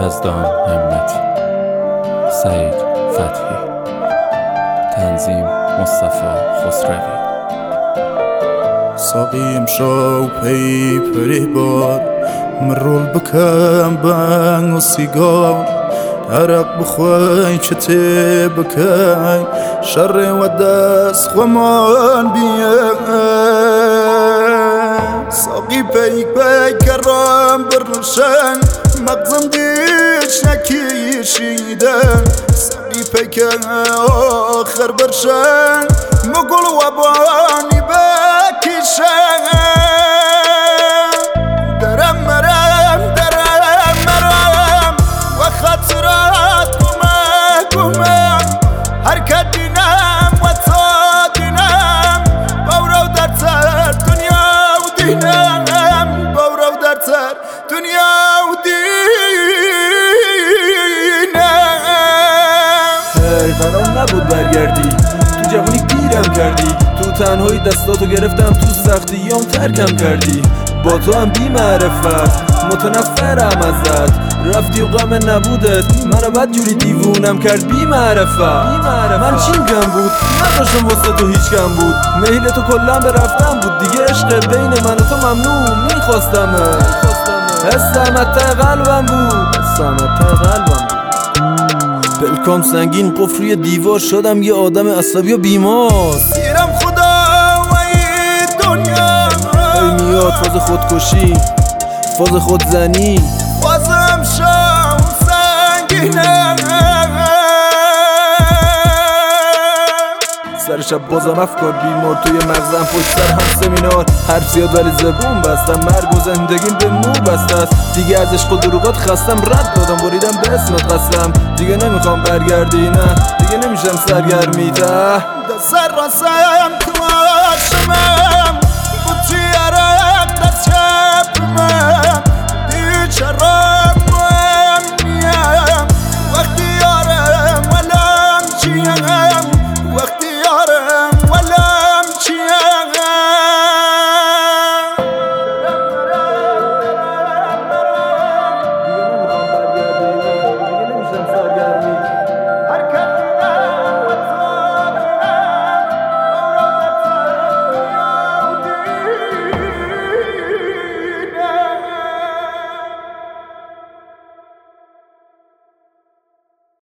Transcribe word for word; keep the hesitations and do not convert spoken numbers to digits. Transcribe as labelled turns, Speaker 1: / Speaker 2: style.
Speaker 1: یزدان همتی، سعید فتحی، تنظیم مصطفی خسروی.
Speaker 2: ساقیم شو پی پری بار مرول بکم بنگ و سیگار عرق بخوای چته بکای شر و دست خمان بیه ساقی پی پی کرام برشن مغزم دیش نکیشیدن ساقی پی که آخر برشن مگل و بانی بکشن درم مرم درم مرم و خطرات گمه گمه حرکت دینم و تا دینم باورو در تر دنیا و دینم باورو در تر دنیا و دینم.
Speaker 3: هی قرار نبود برگردی، تو جوانی گیرم کردی، تو تنهایی دستاتو گرفتم، تو سختیام ترکم کردی. با تو هم بی معرفت متنفرم ازت، رفتی و غم نبودت منو بد جوری دیوونم کرد. بی معرفت من چیم کم بود، نداشتم واسه تو هیچ کم بود، میل تو کلم به رفتم بود دیگه. عشق بین من و تو ممنوع میخواستم، حسم ته قلبم بود، حسم ته قلبم بود. پلکام سنگین قفری دیوار شدم یه آدم عصبی و بیمار.
Speaker 2: سیرم خدا و این دنیا
Speaker 3: ای میاد فاز خودکشی، فاز خودزنی،
Speaker 2: بازم شام سنگینه.
Speaker 3: سر شب بازم افکار بیمار توی مغزم، پشت سر هم سمینار. حرف زیاد ولی زبون بستم، مرگ و زندگیم به مو بسته است. دیگه از عشق و دروغات خستم، رد دادم بریدم به اسمت قسم. دیگه نمیخوام برگردی، نه دیگه نمیشم سرگرمی ته
Speaker 2: دست سر راسم تو آشمم